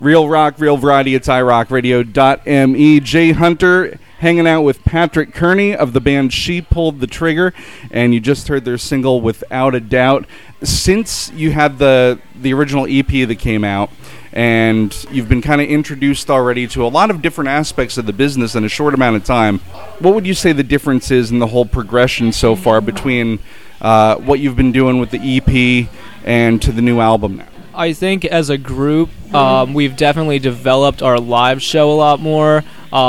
Real rock, real variety. It's irockradio.me. Jay Hunter hanging out with Patrick Kearney of the band She Pulled the Trigger, and you just heard their single Without a Doubt. Since you had the original EP that came out, and you've been kind of introduced already to a lot of different aspects of the business in a short amount of time, what would you say the difference is in the whole progression so far between what you've been doing with the EP and to the new album now? I think as a group, we've definitely developed our live show a lot more.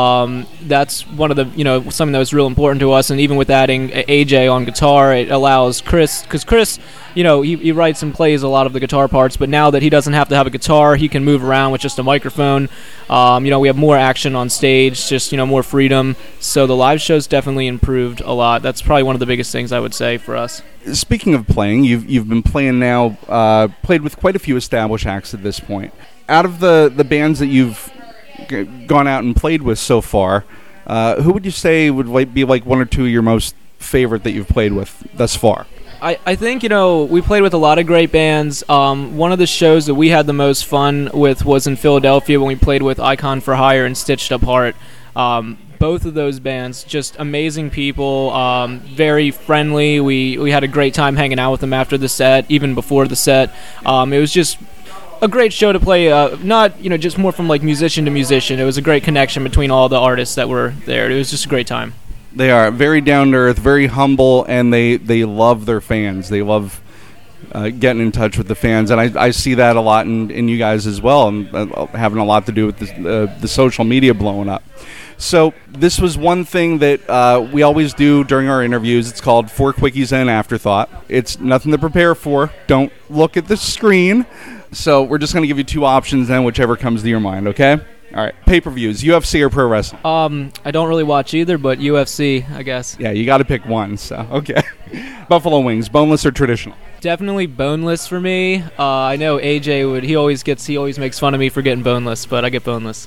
That's one of the, something that was real important to us. And even with adding AJ on guitar, it allows Chris, because Chris, he writes and plays a lot of the guitar parts, but now that he doesn't have to have a guitar, he can move around with just a microphone. We have more action on stage, just, more freedom. So the live show's definitely improved a lot. That's probably one of the biggest things I would say for us. Speaking of playing, you've been playing now, played with quite a few established acts at this point. Out of the bands that you've gone out and played with so far, who would you say would be like one or two of your most favorite that you've played with thus far? I think, we played with a lot of great bands. One of the shows that we had the most fun with was in Philadelphia when we played with Icon for Hire and Stitched Up Heart. Both of those bands, just amazing people, very friendly. We had a great time hanging out with them after the set, even before the set. It was just a great show to play, not, just more from like musician to musician. It was a great connection between all the artists that were there. It was just a great time. They are very down to earth, very humble, and they love their fans. They love getting in touch with the fans, and I see that a lot in you guys as well, and having a lot to do with the social media blowing up. So this was one thing that we always do during our interviews. It's called 4 Quickies and an Afterthought. It's nothing to prepare for. Don't look at the screen. So we're just going to give you 2 options, then whichever comes to your mind, okay? All right, pay-per-views, UFC or pro wrestling? I don't really watch either, but UFC, I guess. Yeah, you got to pick one, so, okay. Buffalo wings, boneless or traditional? Definitely boneless for me. I know AJ he always makes fun of me for getting boneless, but I get boneless.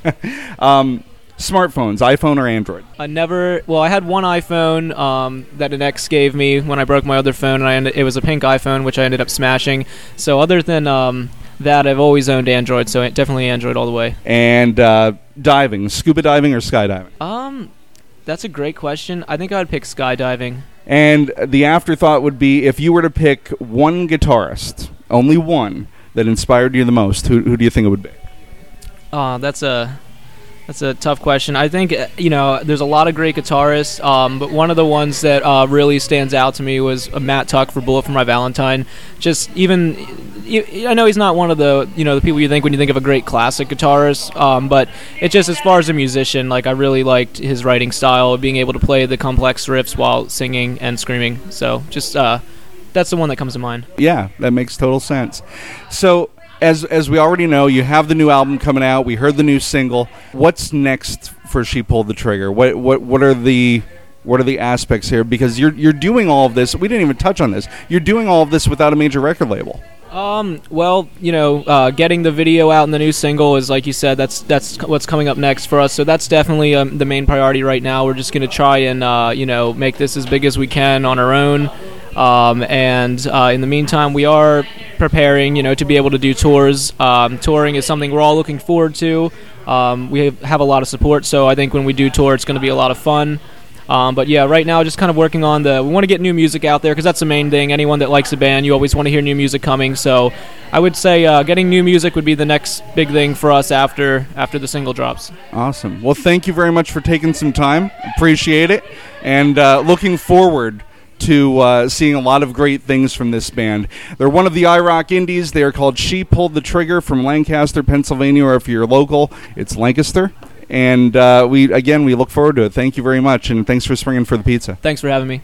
Smartphones, iPhone or Android? I had one iPhone that an ex gave me when I broke my other phone, and it was a pink iPhone, which I ended up smashing. So other than that, I've always owned Android, so definitely Android all the way. And diving, scuba diving or skydiving? That's a great question. I think I would pick skydiving. And the afterthought would be, if you were to pick one guitarist, only one, that inspired you the most, who do you think it would be? That's a tough question. I think, there's a lot of great guitarists, but one of the ones that really stands out to me was Matt Tuck for Bullet for My Valentine. Just even, I know he's not one of the, the people you think when you think of a great classic guitarist, but it's just as far as a musician, I really liked his writing style, being able to play the complex riffs while singing and screaming. So just, that's the one that comes to mind. Yeah, that makes total sense. So, As we already know, you have the new album coming out. We heard the new single. What's next for She Pulled the Trigger? What are the aspects here? Because you're doing all of this. We didn't even touch on this. You're doing all of this without a major record label. Getting the video out and the new single is, like you said, that's what's coming up next for us. So that's definitely the main priority right now. We're just going to try and make this as big as we can on our own. In the meantime, we are preparing, to be able to do tours. Touring is something we're all looking forward to. We have a lot of support, so I think when we do tour, it's going to be a lot of fun. But yeah, right now, just kind of working on we want to get new music out there, because that's the main thing. Anyone that likes a band, you always want to hear new music coming. So I would say getting new music would be the next big thing for us after the single drops. Awesome. Well, thank you very much for taking some time. Appreciate it. And looking forward to seeing a lot of great things from this band. They're one of the iRock indies. They are called She Pulled the Trigger from Lancaster, Pennsylvania, or if you're local, it's Lancaster. And we look forward to it. Thank you very much, and thanks for springing for the pizza. Thanks for having me.